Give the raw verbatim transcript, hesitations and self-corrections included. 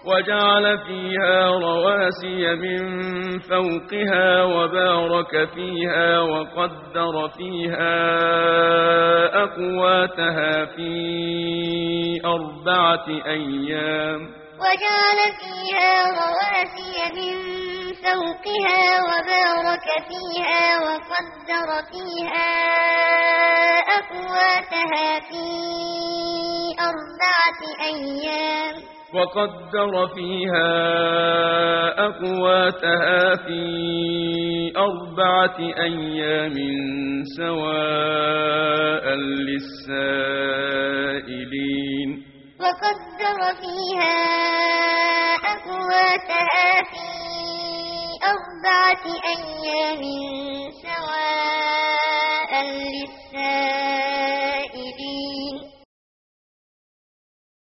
وجعل فيها رواسي من فوقها وبارك فيها وقدر فيها أقواتها في أربعة أيام وجعل فيها رواسي من فوقها وبارك فيها وقدر فيها أقواتها في أربعة أيام وقدر فيها أقواتها في أربعة أيام سواء للسائلين وقدر فيها أقواتها في أربعة أيام سواء للسائلين